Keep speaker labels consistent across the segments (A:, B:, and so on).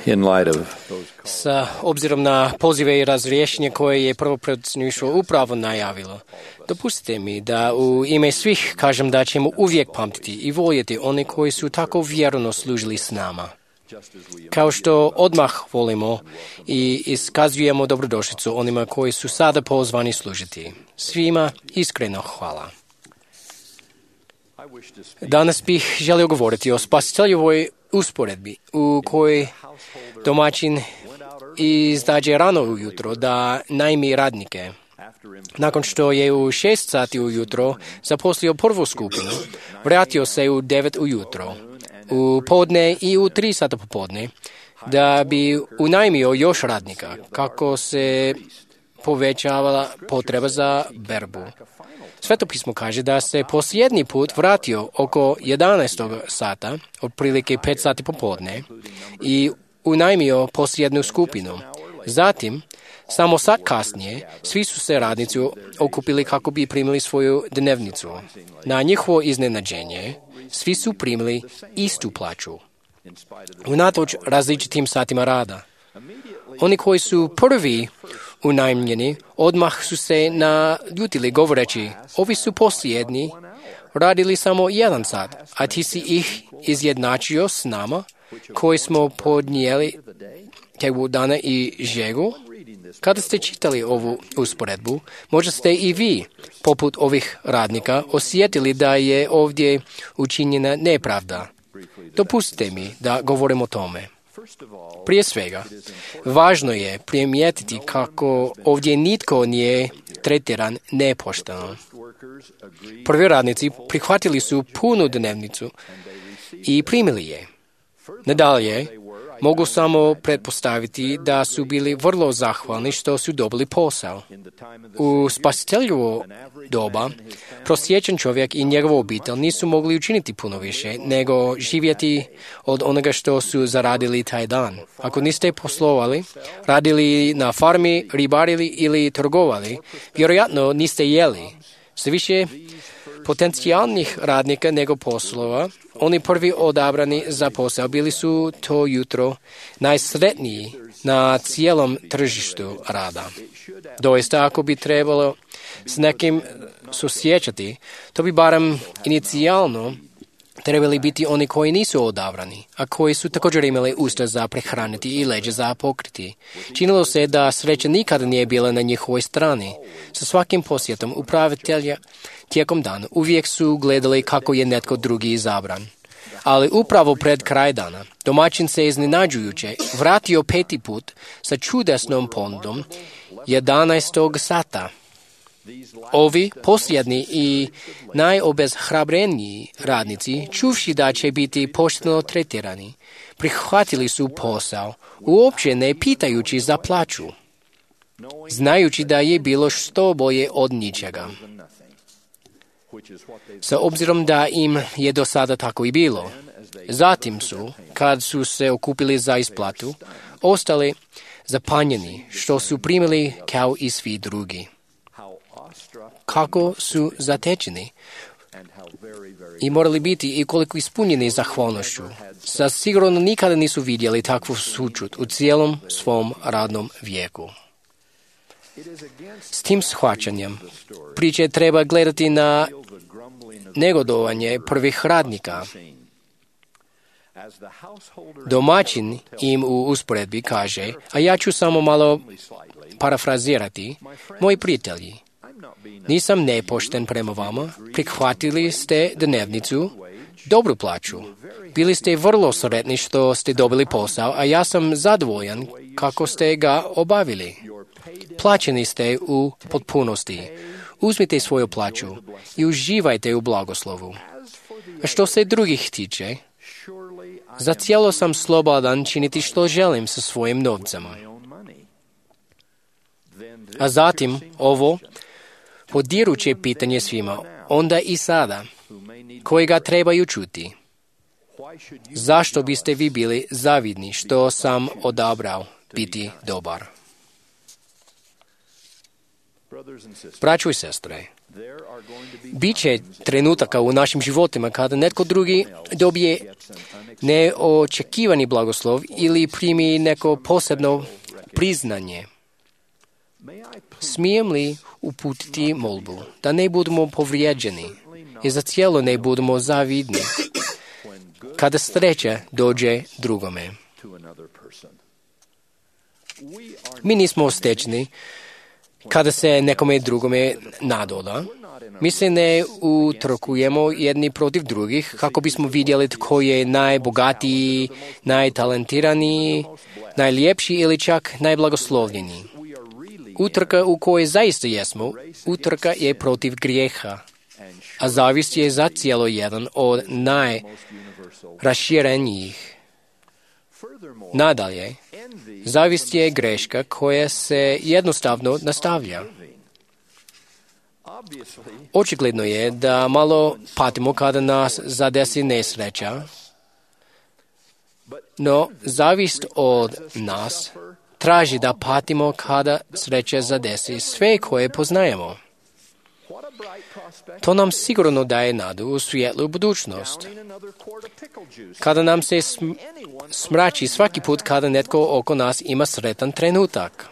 A: in light of those
B: Sa obzirom na pozive i razrješenje koje je prvo predsjedništvo upravo najavilo, dopustite mi da u ime svih kažem da ćemo uvijek pamtiti i voljeti one koji su tako vjerno služili s nama. Kao što odmah volimo i iskazujemo dobrodošlicu onima koji su sada pozvani služiti. Svima iskreno hvala. Danas bih želio govoriti o spasiteljevoj usporedbi u kojoj domaćin izađe rano ujutro da najmi radnike. Nakon što je u 6 sati ujutro zaposlio prvu skupinu, vratio se u 9 ujutro, u podne i u 3 sata popodne, da bi unajmio još radnika kako se povećavala potreba za berbu. Sveto pismo kaže da se posljednji put vratio oko 11. sata, otprilike 5 sati popodne, i unajmio posljednju skupinu. Zatim, samo sat kasnije, svi su se radnici okupili kako bi primili svoju dnevnicu. Na njihovo iznenađenje, svi su primili istu plaću, unatoč različitim satima rada. Oni koji su prvi unajmljeni odmah su se naljutili govoreći, ovi su posljednji radili samo 1 sat, a ti si ih izjednačio s nama koji smo podnijeli tebu dana i žegu. Kada ste čitali ovu usporedbu, možda ste i vi, poput ovih radnika, osjetili da je ovdje učinjena nepravda. Dopustite mi da govorim o tome. Prije svega, važno je primijetiti kako ovdje nitko nije tretiran nepošteno. Prvi radnici prihvatili su punu dnevnicu i primili je. Nadalje, mogu samo pretpostaviti da su bili vrlo zahvalni što su dobili posao. U spasiteljovo doba, prosječan čovjek i njegova obitelj nisu mogli učiniti puno više nego živjeti od onoga što su zaradili taj dan. Ako niste poslovali, radili na farmi, ribarili ili trgovali, vjerojatno niste jeli. Sve više potencijalnih radnika nego poslova, oni prvi odabrani za posao bili su to jutro najsretniji na cijelom tržištu rada. Doista, ako bi trebalo s nekim susjećati, to bi barem inicijalno trebali biti oni koji nisu odabrani, a koji su također imali usta za prehraniti i leđa za pokriti. Činilo se da sreća nikada nije bila na njihovoj strani. Sa svakim posjetom upravitelja tijekom dana uvijek su gledali kako je netko drugi izabran. Ali upravo pred kraj dana domaćin se iznenađujuće vratio 5. put sa čudesnom ponudom 11. sata. Ovi posljednji i najobeshrabreniji radnici, čuvši da će biti pošteno tretirani, prihvatili su posao, uopće ne pitajući za plaću, znajući da je bilo što bolje od ničega. Sa obzirom da im je do sada tako i bilo, zatim su, kad su se okupili za isplatu, ostali zapanjeni što su primili kao i svi drugi. Kako su zatečeni i morali biti i koliko ispunjeni zahvalnošću. Sa sigurno nikada nisu vidjeli takvu sućut u cijelom svom radnom vijeku. S tim shvaćanjem priče treba gledati na negodovanje prvih radnika. Domaćin im u usporedbi kaže, a ja ću samo malo parafrazirati, moji prijatelji, nisam nepošten prema vama, prihvatili ste dnevnicu, dobru plaću. Bili ste vrlo sretni što ste dobili posao, a ja sam zadovoljan kako ste ga obavili. Plaćeni ste u potpunosti. Uzmite svoju plaću i uživajte u blagoslovu. A što se drugih tiče, za cijelo sam slobodan činiti što želim sa svojim novcem. A zatim ovo podiruće pitanje svima, onda i sada, koji ga trebaju čuti. Zašto biste vi bili zavidni što sam odabrao biti dobar? Braćo i sestre, Biće trenutaka u našim životima kada netko drugi dobije neočekivani blagoslov ili primi neko posebno priznanje. Smijem li uputiti molbu da ne budemo povrijeđeni i za cijelo ne budemo zavidni kada sreća dođe drugome? Mi nismo oštećeni kada se nekome drugome nadoda. Mi se ne utrkujemo jedni protiv drugih kako bismo vidjeli tko je najbogatiji, najtalentiraniji, najljepši ili čak najblagoslovljeniji. Utrka u kojoj zaista jesmo, utrka je protiv grijeha, a zavist je zacijelo jedan od najraširenijih. Nadalje, zavist je greška koja se jednostavno nastavlja. Očigledno je da malo patimo kada nas zadesi nesreća, no zavist od nas traži da patimo kada sreća zadesi sve koje poznajemo. To nam sigurno daje nadu u svijetlu budućnost. Kada nam se smrači svaki put kada netko oko nas ima sretan trenutak.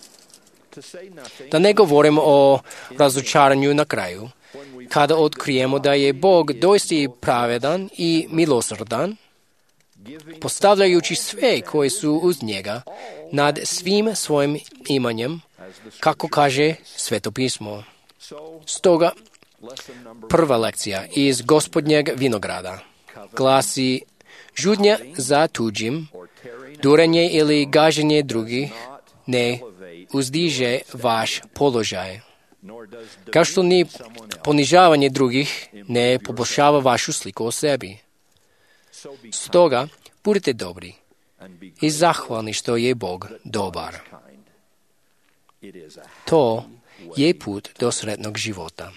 B: Da ne govorim o razočaranju na kraju, kada otkrijemo da je Bog doista pravedan i milosrdan, postavljajući sve koji su uz njega nad svim svojim imanjem, kako kaže Sveto pismo. Stoga, prva lekcija iz Gospodnjeg vinograda glasi: žudnja za tuđim, durenje ili gaženje drugih ne uzdiže vaš položaj. Kao što ni ponižavanje drugih ne poboljšava vašu sliku o sebi. Stoga, budite dobri i zahvalni što je Bog dobar. To je put do sretnog života.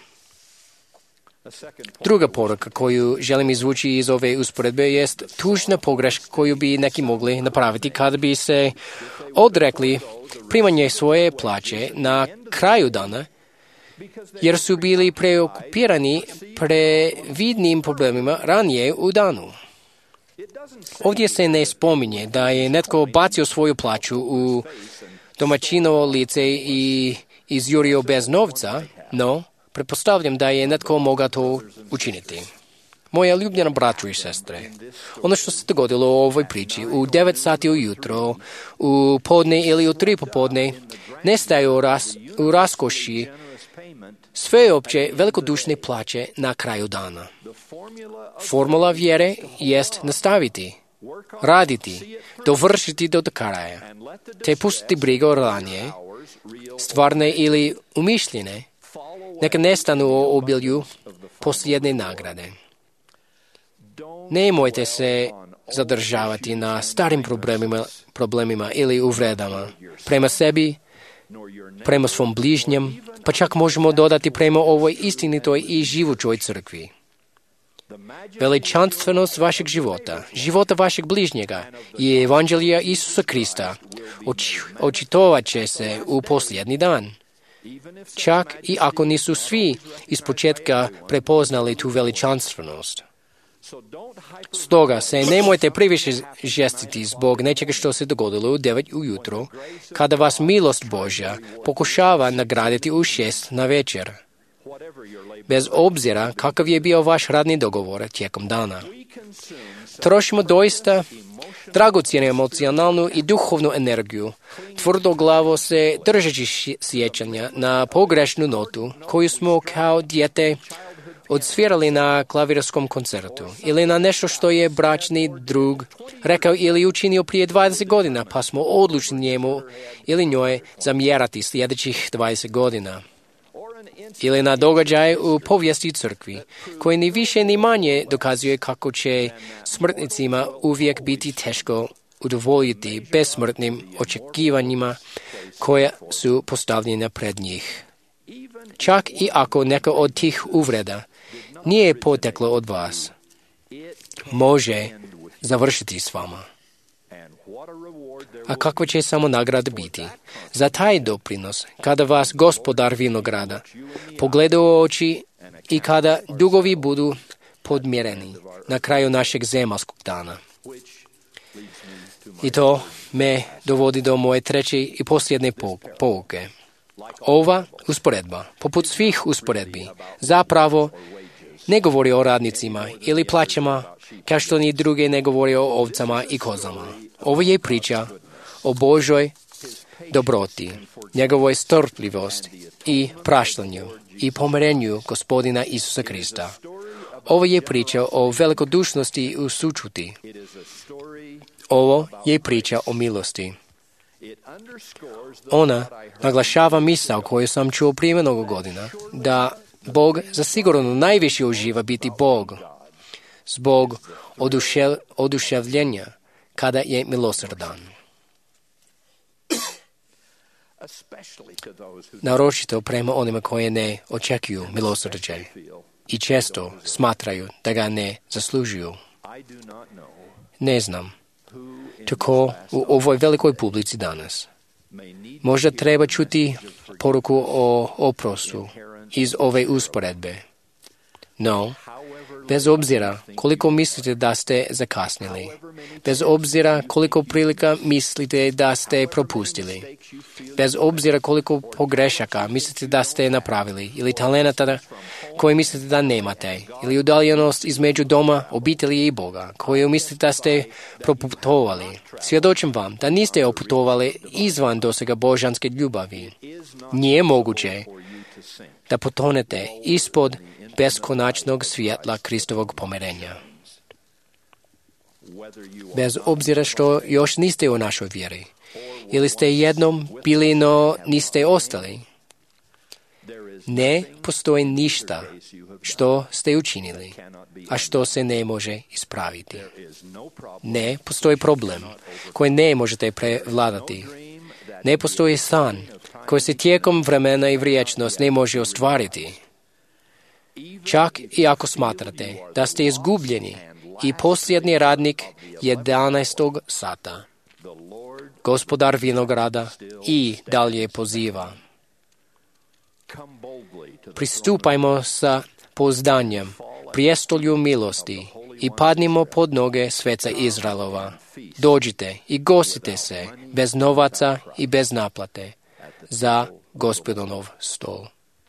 B: Druga poruka koju želim izvući iz ove usporedbe jest tužna pogreška koju bi neki mogli napraviti kada bi se odrekli primanje svoje plaće na kraju dana, jer su bili preokupirani previdnim problemima ranije u danu. Ovdje se ne spominje da je netko bacio svoju plaću u domaćinovo lice i izjurio bez novca, no pretpostavljam da je netko mogao to učiniti. Moja ljubljena braćo i sestre, ono što se dogodilo u ovoj priči u 9 sati ujutro, u podne ili u 3 popodne, ne staje u raskoši sveopće velikodušne plaće na kraju dana. Formula vjere jest nastaviti, raditi, dovršiti do kraja, te pustiti brigu ranije, stvarne ili umišljene, neka nestanu u obilju posljedne nagrade. Nemojte se zadržavati na starim problemima ili uvredama prema sebi, prema svom bližnjem, pa čak možemo dodati prema ovoj istinitoj i živućoj crkvi. Veličanstvenost vašeg života vašeg bližnjega i evanđelija Isusa Krista očitovat će se u posljednji dan. Čak i ako nisu svi ispočetka prepoznali tu veličanstvenost. Stoga se nemojte previše žestiti zbog nečega što se dogodilo u 9 ujutro, kada vas milost Božja pokušava nagraditi u 6 na večer. Bez obzira kakav je bio vaš radni dogovor tijekom dana. Trošimo doista dragocjenu emocionalnu i duhovnu energiju, tvrdoglavo se držeći sjećanja na pogrešnu notu koju smo kao dijete odsvirali na klavirskom koncertu ili na nešto što je bračni drug rekao ili učinio prije 20 godina, pa smo odlučni njemu ili njoj zamjerati sljedećih 20 godina. Ili na događaj u povijesti crkvi, koji ni više ni manje dokazuje kako će smrtnicima uvijek biti teško udovoljiti besmrtnim očekivanjima koja su postavljena pred njih. Čak i ako neka od tih uvreda nije poteklo od vas, može završiti s vama. A kakva će samo nagrada biti za taj doprinos kada vas gospodar vinograda pogleda u oči i kada dugovi budu podmireni na kraju našeg zemaljskog dana. I to me dovodi do moje treće i posljedne pouke. Ova usporedba, poput svih usporedbi, zapravo ne govori o radnicima ili plaćama, kao što ni druge ne govori o ovcama i kozama. Ovo je priča o Božoj dobroti, njegovoj strpljivosti i praštanju i pomirenju Gospodina Isusa Krista. Ovo je priča o velikodušnosti i sućuti. Ovo je priča o milosti. Ona naglašava misao koju sam čuo prije mnogo godina, da Bog zasigurno najviše uživa biti Bog zbog oduševljenja kada je milosrdan. Naročito prema onima koji ne očekuju milosrđe i često smatraju da ga ne zaslužuju. Ne znam tko u ovoj velikoj publici danas možda treba čuti poruku o oprostu iz ove usporedbe. No, bez obzira koliko mislite da ste zakasnili, bez obzira koliko prilika mislite da ste propustili, bez obzira koliko pogrešaka mislite da ste napravili ili talenata koje mislite da nemate, ili udaljenost između doma, obitelji i Boga koju mislite da ste proputovali, svjedočim vam da niste oputovali izvan dosega božanske ljubavi. Nije moguće da potonete ispod beskonačnog svjetla Kristovog pomirenja. Bez obzira što još niste u našoj vjeri, ili ste jednom bili, no niste ostali, ne postoji ništa što ste učinili, a što se ne može ispraviti. Ne postoji problem koji ne možete prevladati. Ne postoji san koji se tijekom vremena i vječnost ne može ostvariti. Čak i ako smatrate da ste izgubljeni i posljednji radnik 11. sata, Gospodar vinograda i dalje poziva. Pristupajmo sa pouzdanjem prijestolju milosti i padnimo pod noge sveca Izraelova. Dođite i gostite se bez novaca i bez naplate za Gospodinov stol.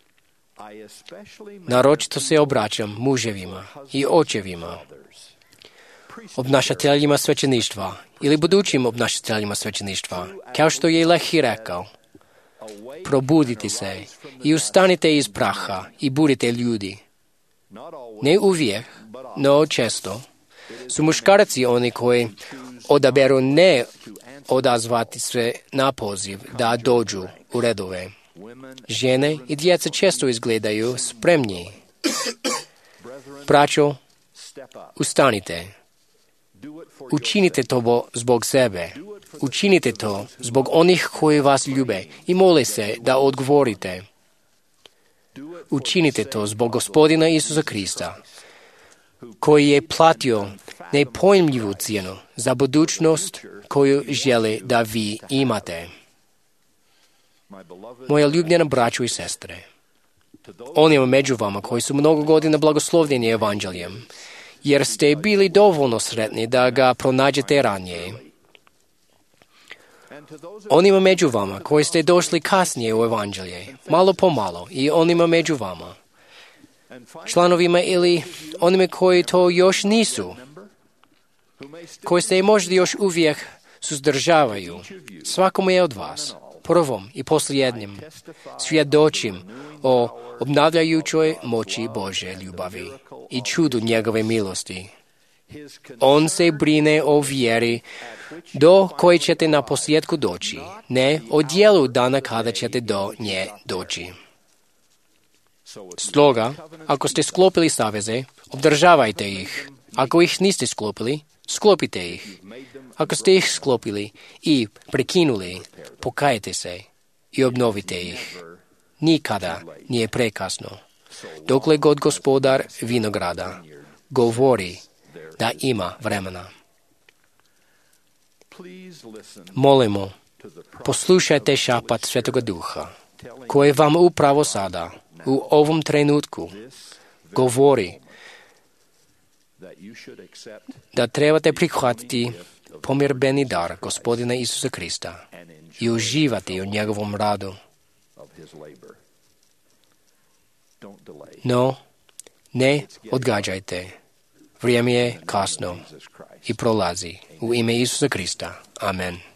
B: Naročito se obraćam muževima i očevima, obnašateljima svećeništva ili budućim obnašateljima svećeništva, kao što je Lehi rekao. Probudite se i ustanite iz praha i budite ljudi. Ne uvijek, no često su muškarci oni koji odaberu ne odazvati se na poziv da dođu u redove. Žene i djeca često izgledaju spremni. Braćo, ustanite. Učinite to zbog sebe. Učinite to zbog onih koji vas ljube i mole se da odgovorite. Učinite to zbog Gospodina Isusa Krista, koji je platio nepojmljivu cijenu za budućnost koju želi da vi imate. Moja ljubljena braćo i sestre, onima među vama koji su mnogo godina blagoslovljeni evanđeljem, jer ste bili dovoljno sretni da ga pronađete ranije. Onima među vama koji ste došli kasnije u evanđelje, malo po malo, i onima među vama, članovima ili onima koji to još nisu, koji se možda još uvijek suzdržavaju, svakome je od vas, prvom i posljednjim, svjedočim o obnavljajućoj moći Božje ljubavi i čudu njegove milosti. On se brine o vjeri do koje ćete na posljedku doći, ne o dijelu dana kada ćete do nje doći. Stoga, ako ste sklopili saveze, obdržavajte ih. Ako ih niste sklopili, sklopite ih. Ako ste ih sklopili i prekinuli, pokajte se i obnovite ih. Nikada nije prekasno. Dokle god Gospodar vinograda govori da ima vremena. Molimo, poslušajte šapat Svetoga Duha, koji vam upravo sada, u ovom trenutku, govori da trebate prihvatiti pomirbeni dar Gospodina Isusa Krista i uživati u njegovom radu. No, ne odgađajte. Vrijeme je kasno i prolazi. U ime Isusa Krista. Amen.